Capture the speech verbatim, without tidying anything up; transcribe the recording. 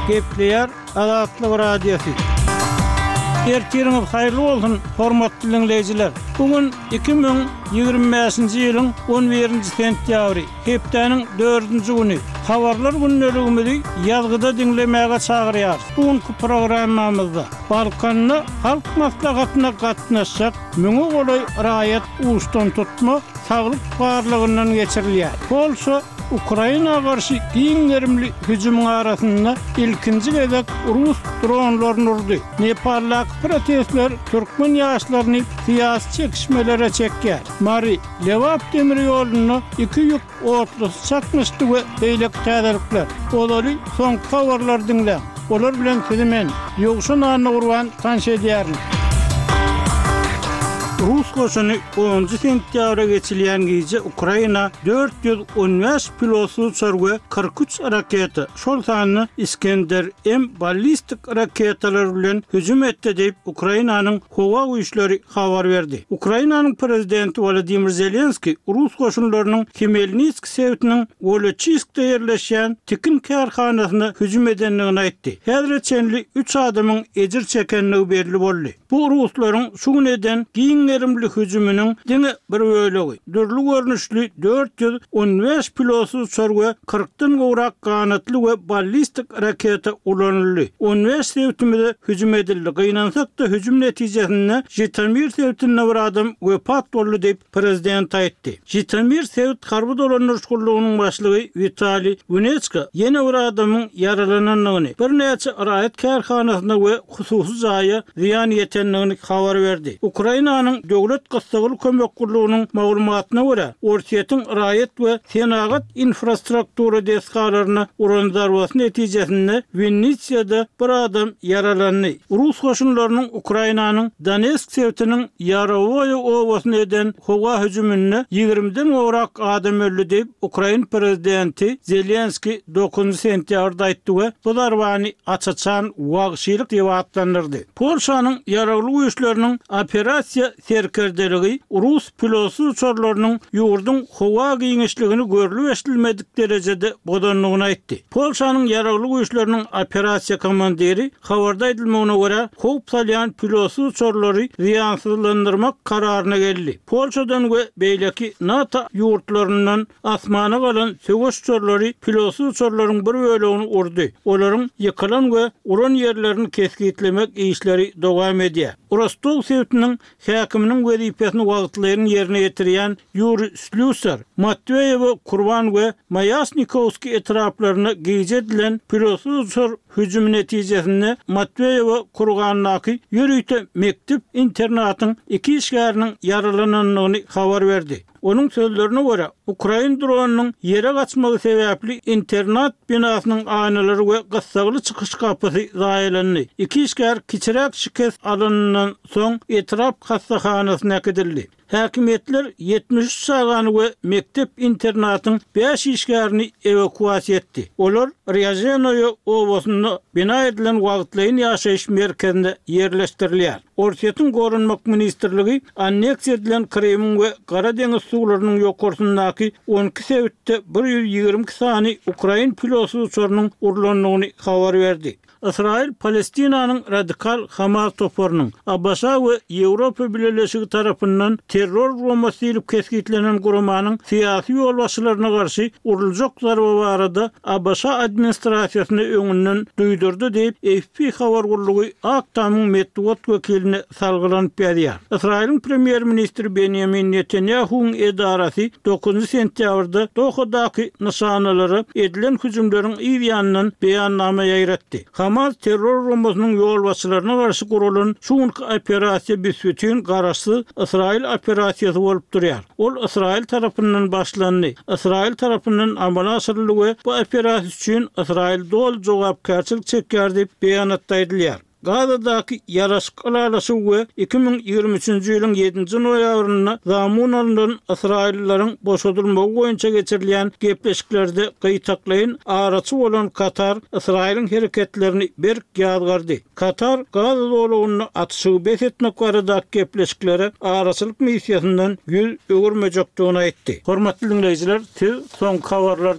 Gepleyer Azatlyk Radiosu. Ertiriniz hayırlı olsun, hormatly dinleyijiler. Bugün iki bin ýygrimi beşinji ýylyň on birinji sentýabry, hepdeniň dördünji güni. Habarlar günneligimizi ýazgyda dinlemäge çagyrýar. Bugünkü programmamyzda Balkanyny halk maslahatyna gatnaşjak müňe golay raýat uçdan tutma saglyk barlygyndan geçirilýär. Polşa Ukraina garşy iň gerimli hüjümüň arasynda ilkinji gezek Rus dronlaryny urdy. Nepallyk protestler türkmen ýaşlaryny syýasy çekişmelere çekýär. Mari Lewap demir ýoluny iki ýük otlusy çakmışdy we beýlek täzelikler. Olary soňky habarlar dinleň. Olar bilen söýlemen, ýogşun anyny urwan tanş edýärin. Rus koşuny onunji sentýabra geçilýän gije Ukraina dört ýüz on beş pilotly uçurgy kırk üç raketa, şol sany Iskender M ballistik raketalar bilen hüjüm etdi diýip Ukrainanyň howa güýçleri habar berdi. Ukrainanyň prezidenti Volodymyr Zelenski Rus koşunlarynyň Khmelnytsk sewtiniň Volochiskda ýerleşýän tikin karhanasyna hüjüm edenligini aýtdy. Häzirçenli üç adamyň ejir çekenligi belli boldy. Bu Ruslaryň şu güneden giň gerimli hüjümüniň diňe bir bölegi. Dürli görnüşli dört ýüz on beş pilotly uçurgy kırkdan gowrak ganatly we ballistik raketa ulanyldy. on beş sewtimide hüjüm edildi. Gynansak da hüjüm netijesinde Jitomir sewtinde bir adam wepat boldy diýip prezident aýtdy. Jitomir sewt harby dolanýar şugulynyň başlygy Vitali Gunetska ýene bir adamyň yaralananlygyny, bir näçe raýat karhanasyna we hususy jaýa ziýan ýetenligini habar berdi. Ukrainanyň döwlet gassaglyk kömek gurulunyň maglumatyna görä, Orsiýetiň raýat we senagat infrastruktura deskalaryna uran zarbaty netijesinde Vinnitsiýada bir adam yaralandy. Rus goşunlarynyň Ukrainanyň Donetsk sewtiniň Yarovoy owasyna eden howa hüjümine ýigrimden gowrak adam öldü diýip Ukraina prezidenti Zelenski dokuzunji sentýabrda aýtdy we bu zarbany açaçan wagşylyk diýip atlandyrdy. Polşanyň ýaragly güýçleriniň operasiýa serkerdeligi Rus pilotly uçurlarynyň ýurdun howa giňişligini görülip eşdilmedik derejede bodanlygyny aýtdy. Polşanyň ýaragly güýçleriniň operasiýa komandiri habarda edilmegine görä, hop salýan pilotly uçurlary ziýansızlandyrmak kararyna geldi. Polşadan we beýleki NATO ýurtlaryndan asmana galan söwüş uçurlary pilotly uçurlaryň bir bölegini urdy. Olaryň ýykylan we uran ýerlerini keskitlemek işleri dowam edýär. Rostov sewtiniň häkiminiň wezipesini wagtlaryň ýerine ýetirýän Yuri Slusar, Matveyew, Kurban we Mayasnikovski etraplaryna gije edilen pilotly uçur hüjüm netijesinde Matveyew Kurganyny ýürüýte mektep internatyň iki işgäriniň yaralananlygyny habar berdi. Onun sözlerine göre Ukraina dronunun yere kaçmagy sebäpli internat binasynyň aýnalary we gassagly çykyş kapysy zaýalandy. İki işgär kiçirek şikest alynandan soň etrap hassahanasyna ekidildi. Häkimetler yetmiş üç sagany we mektep internatyň beş işgärini evakuasiýa etdi. Olar Ryazenoy owasyna bina edilen wagtlaryň ýaşaýyş merkezinde ýerleşdirilýär. Orsiýetiň gorunmak ministrligi anneksiýa edilen Krym we Gara deňiz suwlarynyň ýokursundaky on iki sewtde bir ýüz ýygrimi iki sany Ukraina pilotly uçurynyň urulanlygyny habar berdi. İsrail, Palestinanyň radikal Hamas toparynyň Abbaşa we Ýewropa Birleşigi tarapyndan terror bombasy ilip keskitlenen gurumanyň syýasy ýolbaşçylaryna garşy uruljak zarba barada Abbaşa administrasiýasyny öňünden duýdurdy diýip F P habar gurulugy Aktamyň medeniýet wekiline salgylanyp berýär. İsrailň premier ministri Benjamin Netanyahu'nun edarasy dokuzunji sentýabrda Dohadaky nişanalary edilen hüjümleriň ýanyndan beýannama ýaýratdy. Hamas terror bombasynyň ýolbaşçylaryna garşy gurulan şuňky operasiýa büsbütün garaşy İsrail operasiýasy bolup durýar. Ol İsrail tarapyndan başlandy. İsrail tarapyndan amala asyryldy we bu operasiýa üçin İsrail dol jogapkarçylyk çekýär diýip beýanatda edilýär. Gazadaky ýaraşyklalaşy we iki bin ýygrimi üçinji ýylyň ýedinji noýabryna zamanyndan İsraillilerin boşadylmagy boýunça geçirilýän gepleşiklerde gyýtaklaýyn araçy bolan Katar İsrailiň hereketlerini berk ýazgardy. Katar Gaza dolugyny atyşygy besetmek barada gepleşiklere araçylyk missiýasyndan ýüz öwürmejekdigini aýtdy. Hormatly dinleýijiler, siz soňky habarlar